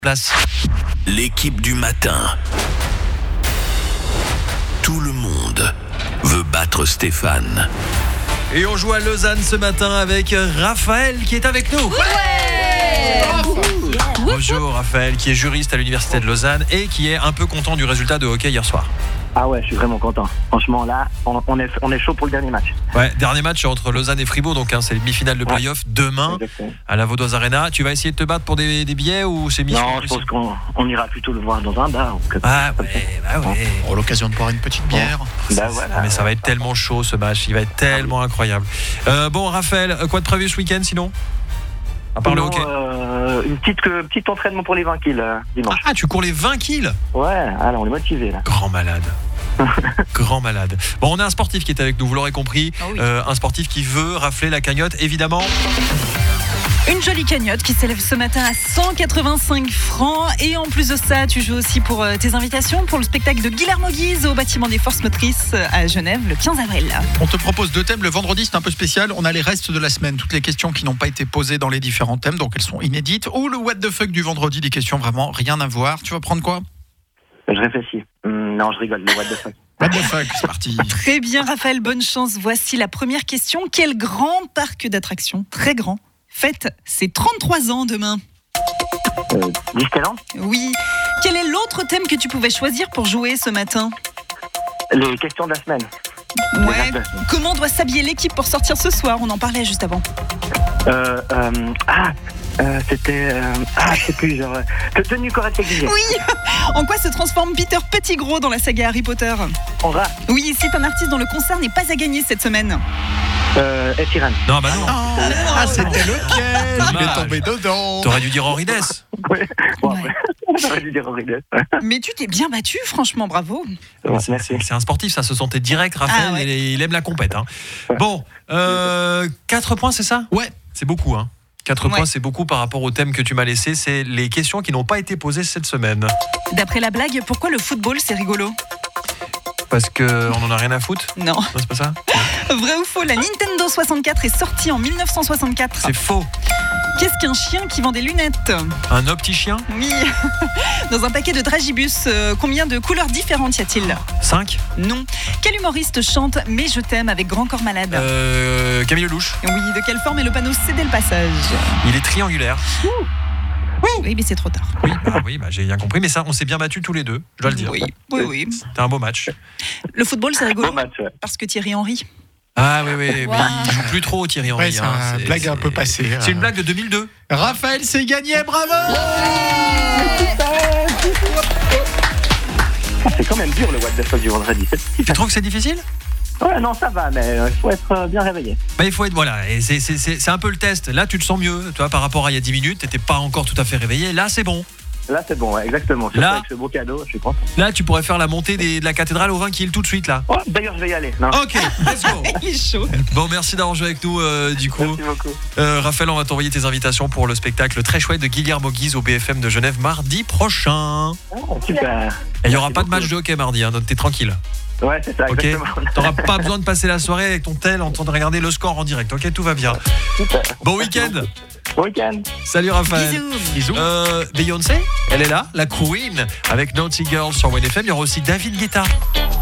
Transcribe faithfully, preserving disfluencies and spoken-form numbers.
Place. L'équipe du matin. Tout le monde veut battre Stéphane. Et on joue à Lausanne ce matin avec Raphaël qui est avec nous. Ouais. Bonjour Raphaël, qui est juriste à l'université de Lausanne et qui est un peu content du résultat de hockey hier soir. Ah ouais, je suis vraiment content. Franchement, là, on, on, est, on est chaud pour le dernier match. Ouais, dernier match entre Lausanne et Fribourg, donc hein, c'est le demi-finale de play-off ouais. demain Exactement. À la Vaudoise Arena. Tu vas essayer de te battre pour des, des billets ou c'est mis? Non, je pense qu'on on ira plutôt le voir dans un bar. Ah ouais, bah ouais. Pour l'occasion de boire une petite bière. Bon. Bah voilà. Mais ça va être tellement chaud ce match, il va être tellement ah oui. incroyable. Euh, bon Raphaël, quoi de prévu ce week-end sinon? À part non, le hockey euh, Une petite, euh, petite entraînement pour les vingt kills euh, dimanche. Ah, tu cours les vingt kills? Ouais, alors on est motivé là. Grand malade. Grand malade. Bon, on a un sportif qui est avec nous, vous l'aurez compris. Oh oui. euh, un sportif qui veut rafler la cagnotte, évidemment. Une jolie cagnotte qui s'élève ce matin à cent quatre-vingt-cinq francs. Et en plus de ça, tu joues aussi pour tes invitations pour le spectacle de Guillermo Guise au bâtiment des Forces Motrices à Genève le quinze avril. On te propose deux thèmes. Le vendredi, c'est un peu spécial. On a les restes de la semaine, toutes les questions qui n'ont pas été posées dans les différents thèmes, donc elles sont inédites. Ou le what the fuck du vendredi, des questions vraiment rien à voir. Tu vas prendre quoi? Je réfléchis. Hum, non, je rigole. Le what the fuck. What the fuck, c'est parti. Très bien, Raphaël, bonne chance. Voici la première question. Quel grand parc d'attractions, très grand, fête ses trente-trois ans demain? Euh, Disneyland. Oui. Quel est l'autre thème que tu pouvais choisir pour jouer ce matin? Les questions de la semaine. Ouais. Comment doit s'habiller l'équipe pour sortir ce soir? On en parlait juste avant. Euh, euh, ah, euh, c'était... Euh, ah, je sais plus, genre... Euh, tenue correcte exigée. Oui. En quoi se transforme Peter Pettigrew dans la saga Harry Potter? En rat. Oui, c'est un artiste dont le concert n'est pas à gagner cette semaine. Euh, Ed Sheeran. Non, bah non. Oh, ah, c'était le piège. Il est tombé dedans. T'aurais dû dire Henri Dess. Ouais. Bon, Ouais. j'aurais dû dire Henri Dess. Mais tu t'es bien battu, franchement, bravo. Ouais, c'est, merci. c'est un sportif, ça se sentait direct, Raphaël, Ah ouais. et il aime la compète. Hein. Bon, euh, quatre points, c'est ça? Ouais. C'est beaucoup, hein. quatre Ouais. points, c'est beaucoup par rapport au thème que tu m'as laissé. C'est les questions qui n'ont pas été posées cette semaine. D'après la blague, pourquoi le football c'est rigolo? Parce qu'on en a rien à foutre? Non. Non, c'est pas ça? Vrai ou faux, la Nintendo soixante-quatre est sortie en dix-neuf cent soixante-quatre. C'est faux. Qu'est-ce qu'un chien qui vend des lunettes? Un opticien? Oui. Dans un paquet de dragibus, euh, combien de couleurs différentes y a-t-il? cinq? Non. Quel humoriste chante Mais je t'aime avec Grand Corps Malade? euh, Camille Lelouch. Oui. De quelle forme est le panneau Cédez le passage? Il est triangulaire. Oui, mais c'est trop tard. Oui, bah, oui bah, j'ai bien compris. Mais ça, on s'est bien battus tous les deux, je dois le dire. Oui, oui, oui. C'était un beau match. Le football, c'est rigolo Bon match, ouais. parce que Thierry Henry. Ah oui, oui, Wow. mais il joue plus trop Thierry Henry. Ouais, c'est hein. une C'est- blague c'est- un peu passée. C'est une blague de deux mille deux. Raphaël, c'est gagné, bravo. C'est quand même dur le what the fuck du vendredi. Tu trouves que c'est difficile? Ouais, non, ça va, mais il faut être euh, bien réveillé. Bah, il faut être, voilà, et c'est, c'est, c'est, c'est un peu le test. Là, tu te sens mieux, tu vois, par rapport à il y a dix minutes, t'étais pas encore tout à fait réveillé. Là, c'est bon. Là, c'est bon, ouais, exactement. Surtout Là- avec ce beau cadeau, je suis content. Là, tu pourrais faire la montée des- de la cathédrale aux vingt kills tout de suite, là. Oh, d'ailleurs, je vais y aller. Non. Ok, let's go. Il est chaud. Bon, merci d'avoir joué avec nous, euh, du coup. Merci beaucoup. Euh, Raphaël, on va t'envoyer tes invitations pour le spectacle très chouette de Guillermo Guise au B F M de Genève mardi prochain. Oh, super. Et il y aura Merci pas de beaucoup. match de hockey mardi, hein, donc t'es tranquille. Ouais, c'est ça, Ok. exactement. T'auras pas besoin de passer la soirée avec ton tel en train de regarder le score en direct. Ok, tout va bien. Super. Bon week-end. Bon week-end. Salut Raphaël. Bisous. Bisous. Euh, Beyoncé, elle est là, la Queen, avec Naughty Girl sur W N F M. Il y aura aussi David Guetta.